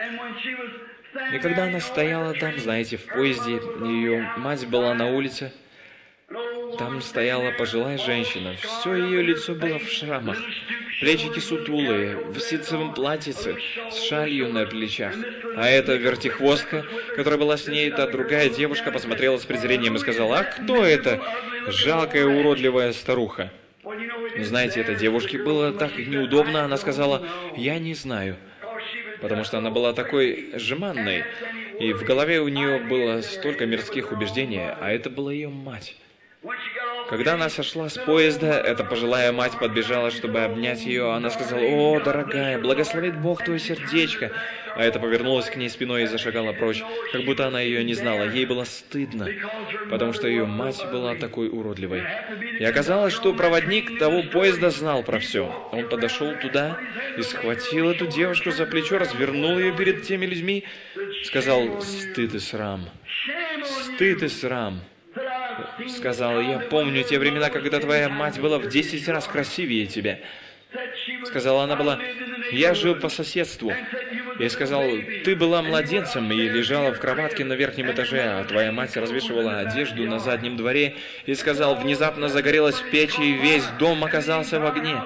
И когда она стояла там, знаете, в поезде, ее мать была на улице, там стояла пожилая женщина, все ее лицо было в шрамах, плечики сутулые, в ситцевом платьице, с шалью на плечах. А эта вертихвостка, которая была с ней, та другая девушка, посмотрела с презрением и сказала: «А кто это жалкая, уродливая старуха?» Знаете, этой девушке было так неудобно, она сказала: «Я не знаю». Потому что она была такой жеманной, и в голове у нее было столько мирских убеждений, а это была ее мать. Когда она сошла с поезда, эта пожилая мать подбежала, чтобы обнять ее. Она сказала: «О, дорогая, благословит Бог твое сердечко». А эта повернулась к ней спиной и зашагала прочь, как будто она ее не знала. Ей было стыдно, потому что ее мать была такой уродливой. И оказалось, что проводник того поезда знал про все. Он подошел туда и схватил эту девушку за плечо, развернул ее перед теми людьми, сказал: «Стыд и срам, стыд и срам». Сказал: «Я помню те времена, когда твоя мать была в десять раз красивее тебя». Сказала, она была: «Я жил по соседству». И сказал: «Ты была младенцем и лежала в кроватке на верхнем этаже, а твоя мать развешивала одежду на заднем дворе». И сказал: «Внезапно загорелась печь, и весь дом оказался в огне».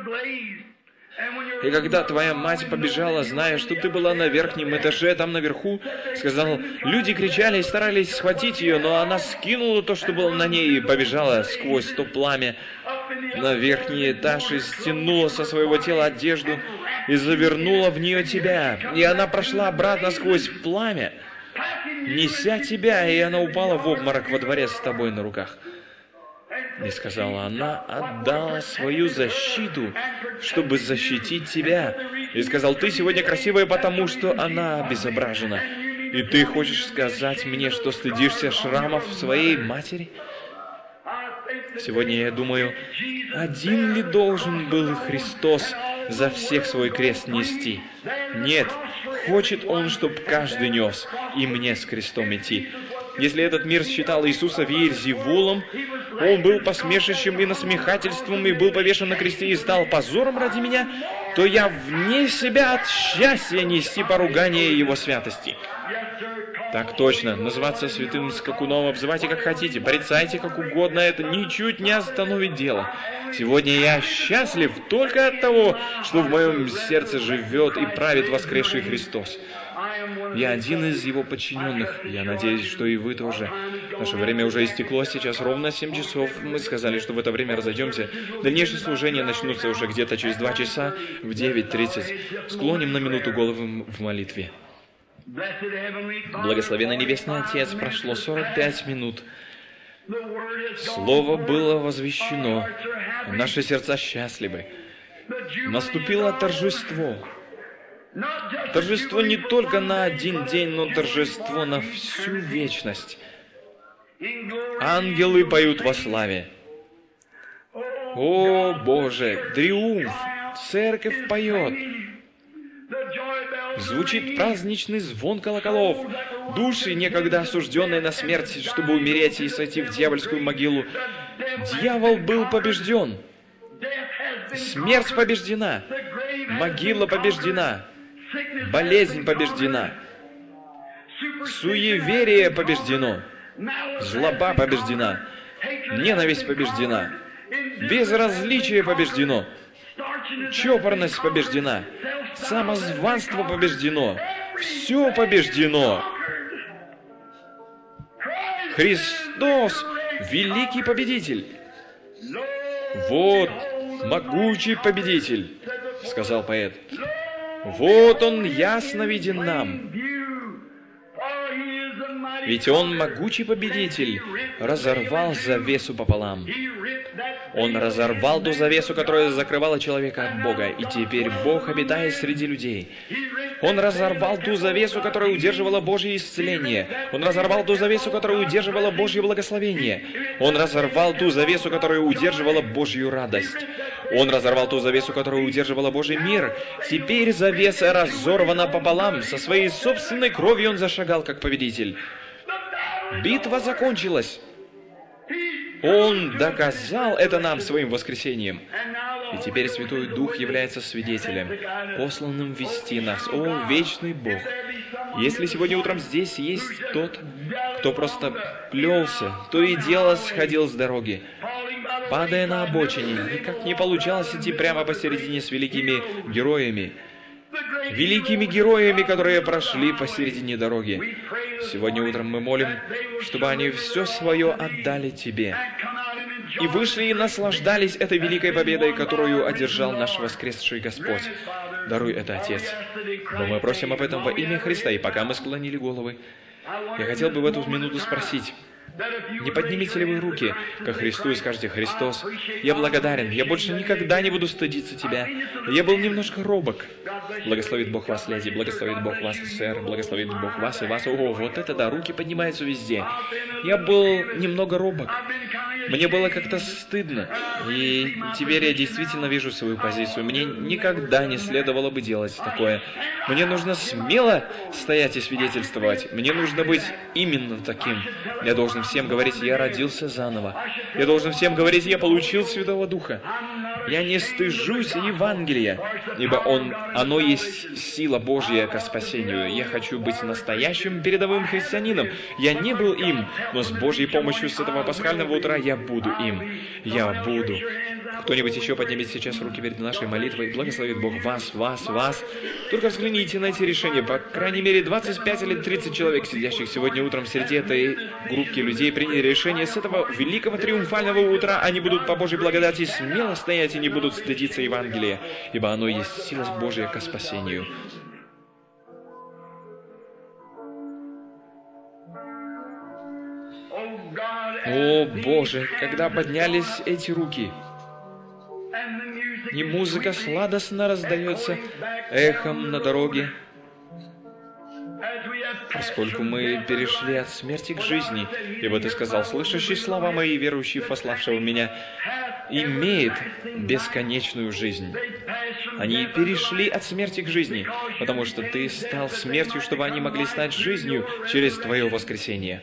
И когда твоя мать побежала, зная, что ты была на верхнем этаже, там наверху, сказал, люди кричали и старались схватить ее, но она скинула то, что было на ней, и побежала сквозь то пламя на верхний этаж, и стянула со своего тела одежду, и завернула в нее тебя. И она прошла обратно сквозь пламя, неся тебя, и она упала в обморок во дворе с тобой на руках. И сказала, она отдала свою защиту, чтобы защитить тебя. И сказал, ты сегодня красивая, потому что она обезображена. И ты хочешь сказать мне, что стыдишься шрамов своей матери? Сегодня я думаю, один ли должен был Христос за всех свой крест нести? Нет, хочет Он, чтоб каждый нес, и мне с крестом идти. Если этот мир считал Иисуса Веельзевулом, Он был посмешищем и насмехательством, и был повешен на кресте и стал позором ради меня, то я вне себя от счастья нести поругание Его святости. Так точно, называться святым скакуном, обзывайте как хотите, порицайте как угодно, это ничуть не остановит дело. Сегодня я счастлив только от того, что в моем сердце живет и правит воскресший Христос. Я один из Его подчиненных. Я надеюсь, что и вы тоже. Наше время уже истекло, сейчас ровно семь часов. Мы сказали, что в это время разойдемся. Дальнейшие служения начнутся уже где-то через два часа в девять тридцать. Склоним на минуту головы в молитве. Благословенный Небесный Отец, прошло сорок пять минут. Слово было возвещено. Наши сердца счастливы. Наступило торжество. Торжество не только на один день, но торжество на всю вечность. Ангелы поют во славе. О, Боже, триумф! Церковь поет. Звучит праздничный звон колоколов. Души, некогда осужденные на смерть, чтобы умереть и сойти в дьявольскую могилу. Дьявол был побежден. Смерть побеждена. Могила побеждена. Болезнь побеждена. Суеверие побеждено. Злоба побеждена. Ненависть побеждена. Безразличие побеждено. Чопорность побеждена. Самозванство побеждено. Все побеждено. Христос — великий победитель. Вот могучий победитель, сказал поэт. Вот он ясно виден нам. Ведь он, могучий победитель, разорвал завесу пополам. Он разорвал ту завесу, которая закрывала человека от Бога, и теперь Бог обитает среди людей. Он разорвал ту завесу, которая удерживала Божье исцеление. Он разорвал ту завесу, которая удерживала Божье благословение. Он разорвал ту завесу, которая удерживала Божью радость. Он разорвал ту завесу, которая удерживала Божий мир. Теперь завеса разорвана пополам. Со своей собственной кровью он зашагал, как победитель. Битва закончилась. Он доказал это нам своим воскресением. И теперь Святой Дух является свидетелем, посланным вести нас. О, вечный Бог! Если сегодня утром здесь есть тот, кто просто плелся, то и дело сходил с дороги, падая на обочине, никак не получалось идти прямо посередине с великими героями, великими героями, которые прошли посередине дороги. Сегодня утром мы молим, чтобы они все свое отдали Тебе и вышли и наслаждались этой великой победой, которую одержал наш воскресший Господь. Даруй это, Отец. Но мы просим об этом во имя Христа, и пока мы склонили головы, я хотел бы в эту минуту спросить, не поднимите ли вы руки ко Христу и скажете: «Христос, я благодарен, я больше никогда не буду стыдиться Тебя. Я был немножко робок». Благословит Бог вас, леди, благословит Бог вас, сэр, благословит Бог вас и вас. О, вот это да, руки поднимаются везде. Я был немного робок. Мне было как-то стыдно. И теперь я действительно вижу свою позицию. Мне никогда не следовало бы делать такое. Мне нужно смело стоять и свидетельствовать. Мне нужно быть именно таким. Я должен всем говорить: я родился заново. Я должен всем говорить: я получил Святого Духа. Я не стыжусь Евангелия, ибо он, оно есть сила Божья ко спасению. Я хочу быть настоящим передовым христианином. Я не был им, но с Божьей помощью с этого пасхального утра я буду им. Я буду. Кто-нибудь еще поднимет сейчас руки перед нашей молитвой. Благословит Бог вас, вас, вас. Только взгляните на эти решения. По крайней мере, двадцать пять или тридцать человек, сидящих сегодня утром среди этой группки людей, приняли решение. С этого великого триумфального утра они будут по Божьей благодати смело стоять и не будут стыдиться Евангелия, ибо оно есть сила Божия ко спасению. О, Боже, когда поднялись эти руки, и музыка сладостно раздается эхом на дороге, поскольку мы перешли от смерти к жизни, ибо Ты сказал: слышащий слова мои, верующий в пославшего меня, имеет бесконечную жизнь. Они перешли от смерти к жизни, потому что Ты стал смертью, чтобы они могли стать жизнью через Твое воскресение.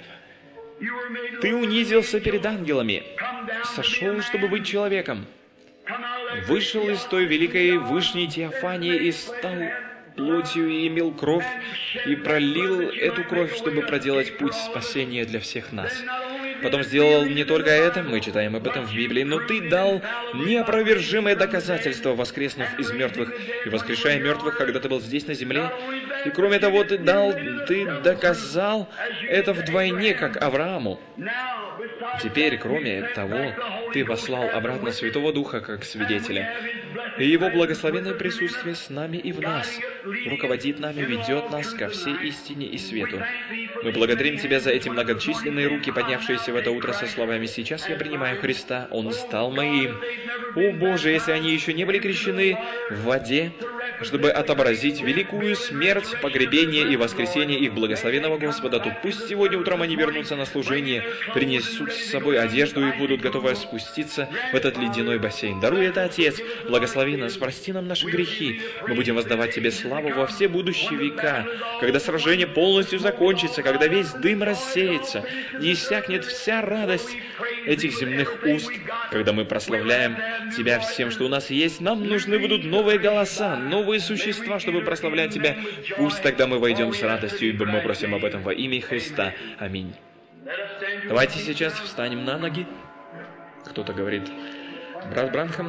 Ты унизился перед ангелами, сошел, чтобы быть человеком, вышел из той великой вышней теофании и стал плотью, и имел кровь, и пролил эту кровь, чтобы проделать путь спасения для всех нас. Потом сделал не только это, мы читаем об этом в Библии, но Ты дал неопровержимое доказательство, воскреснув из мертвых и воскрешая мертвых, когда Ты был здесь на земле. И кроме того, Ты дал, Ты доказал это вдвойне, как Аврааму. Теперь, кроме того, Ты послал обратно Святого Духа как свидетеля. И Его благословенное присутствие с нами и в нас руководит нами, ведет нас ко всей истине и свету. Мы благодарим Тебя за эти многочисленные руки, поднявшиеся в это утро со словами: «Сейчас я принимаю Христа, Он стал моим». О Боже, если они еще не были крещены в воде, чтобы отобразить великую смерть, погребение и воскресение их благословенного Господа, то пусть сегодня утром они вернутся на служение, принесут с собой одежду и будут готовы спуститься в этот ледяной бассейн. Даруй это, Отец, благослови нас, прости нам наши грехи. Мы будем воздавать Тебе славу во все будущие века, когда сражение полностью закончится, когда весь дым рассеется, и иссякнет вся радость этих земных уст, когда мы прославляем Тебя всем, что у нас есть. Нам нужны будут новые голоса, новые существа, чтобы прославлять Тебя. Пусть тогда мы войдем с радостью, ибо мы просим об этом во имя Христа. Аминь. Давайте сейчас встанем на ноги. Кто-то говорит: брат Бранхам.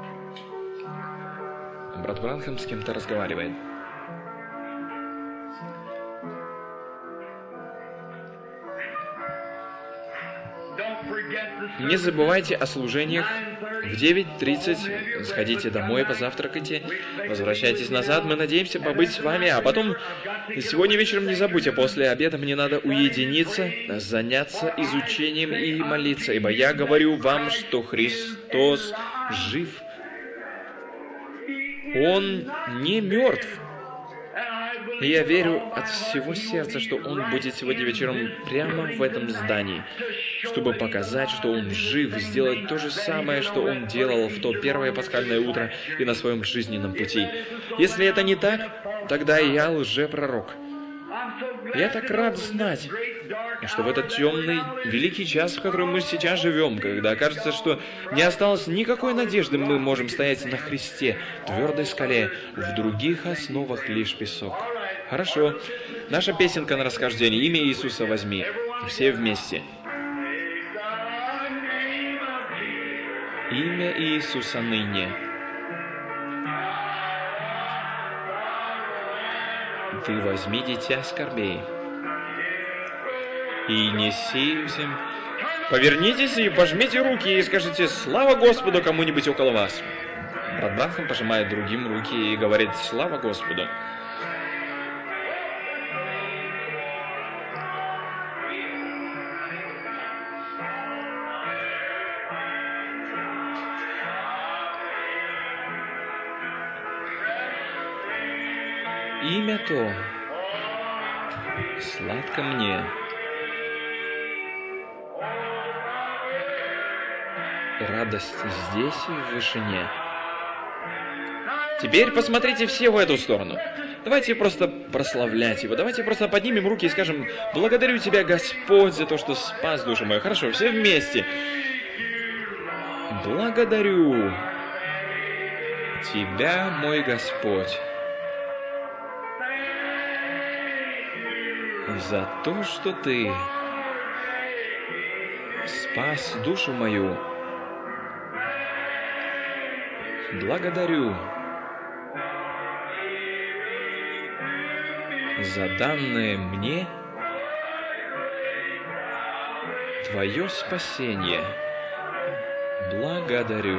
Брат Бранхам с кем-то разговаривает. Не забывайте о служениях. В девять тридцать сходите домой, позавтракайте, возвращайтесь назад. Мы надеемся побыть с вами, а потом сегодня вечером не забудьте, после обеда мне надо уединиться, заняться изучением и молиться, ибо я говорю вам, что Христос жив. Он не мертв. И я верю от всего сердца, что Он будет сегодня вечером прямо в этом здании, чтобы показать, что Он жив, сделать то же самое, что Он делал в то первое пасхальное утро и на своем жизненном пути. Если это не так, тогда я лжепророк. Я так рад знать, что в этот темный, великий час, в котором мы сейчас живем, когда кажется, что не осталось никакой надежды, мы можем стоять на Христе, твердой скале, в других основах лишь песок. Хорошо. Наша песенка на расхождение. Имя Иисуса возьми. Все вместе. Имя Иисуса ныне. Ты возьми дитя скорбей и неси всем. Повернитесь и пожмите руки и скажите «Слава Господу» кому-нибудь около вас. Брат Бранхам пожимает другим руки и говорит «Слава Господу». Имя то сладко мне. Радость здесь и в вышине. Теперь посмотрите все в эту сторону. Давайте просто прославлять Его. Давайте просто поднимем руки и скажем: «Благодарю Тебя, Господь, за то, что спас душу мою». Хорошо, все вместе. Благодарю Тебя, мой Господь, за то, что Ты спас душу мою. Благодарю за данное мне Твое спасение. Благодарю.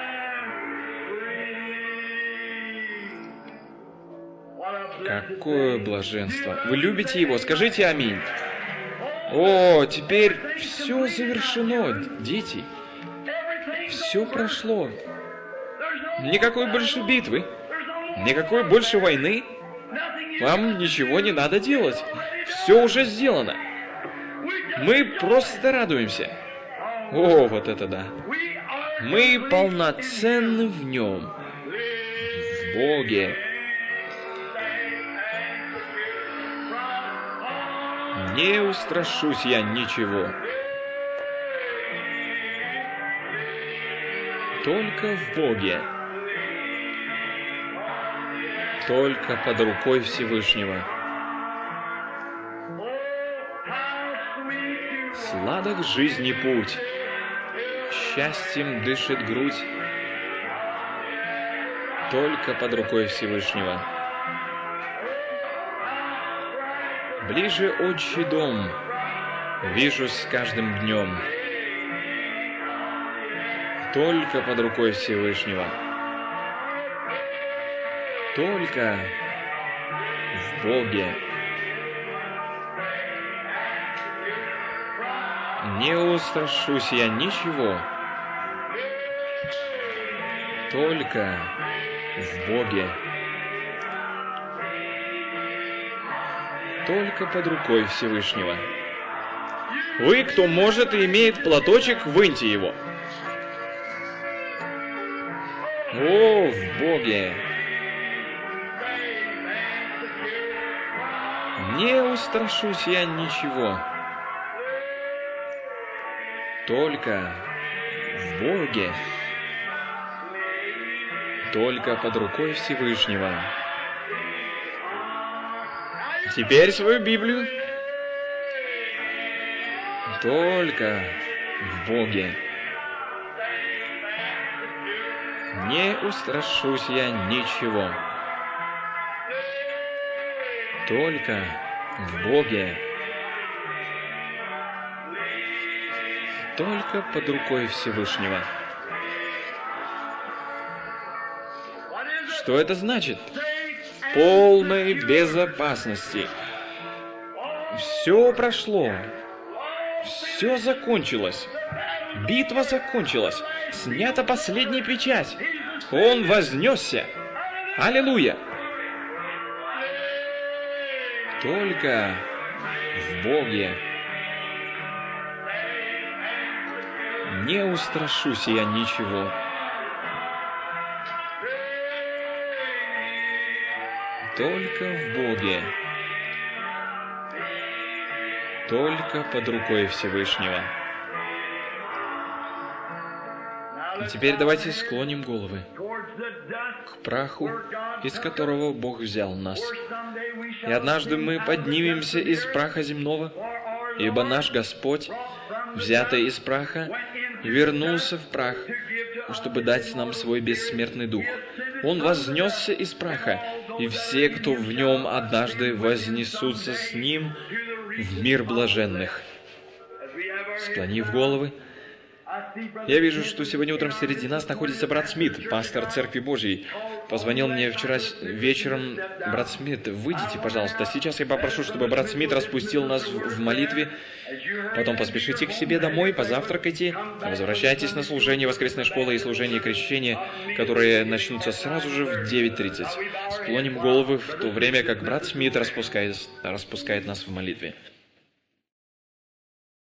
Какое блаженство! Вы любите Его? Скажите аминь. О, теперь все завершено, дети. Все прошло. Никакой больше битвы. Никакой больше войны. Вам ничего не надо делать. Все уже сделано. Мы просто радуемся. О, вот это да. Мы полноценны в Нем. В Боге. Не устрашусь я ничего. Только в Боге. Только под рукой Всевышнего. Сладок жизни путь, счастьем дышит грудь. Только под рукой Всевышнего. Ближе отчий дом, вижу с каждым днем. Только под рукой Всевышнего. Только в Боге. Не устрашусь я ничего. Только в Боге. Только под рукой Всевышнего. Вы, кто может и имеет платочек, выньте его. О, в Боге! Не устрашусь я ничего. Только в Боге. Только под рукой Всевышнего. Теперь свою Библию. Только в Боге. Не устрашусь я ничего. Только в Боге. только под рукой Всевышнего. Что это значит? Полной безопасности. Все прошло. Все закончилось. Битва закончилась. Снята последняя печать. Он вознесся. Аллилуйя! Только в Боге. Не устрашусь я ничего. Только в Боге. Только под рукой Всевышнего. А теперь давайте склоним головы к праху, из которого Бог взял нас. И однажды мы поднимемся из праха земного, ибо наш Господь, взятый из праха, вернулся в прах, чтобы дать нам свой бессмертный дух. Он вознесся из праха, и все, кто в нем однажды вознесутся с ним в мир блаженных. Склонив головы, я вижу, что сегодня утром среди нас находится брат Смит, пастор Церкви Божьей. Позвонил мне вчера вечером. Брат Смит, выйдите, пожалуйста. Сейчас я попрошу, чтобы брат Смит распустил нас в молитве. Потом поспешите к себе домой, позавтракайте, возвращайтесь на служение воскресной школы и служение крещения, которые начнутся сразу же в девять тридцать. Склоним головы в то время, как брат Смит распускает, распускает нас в молитве.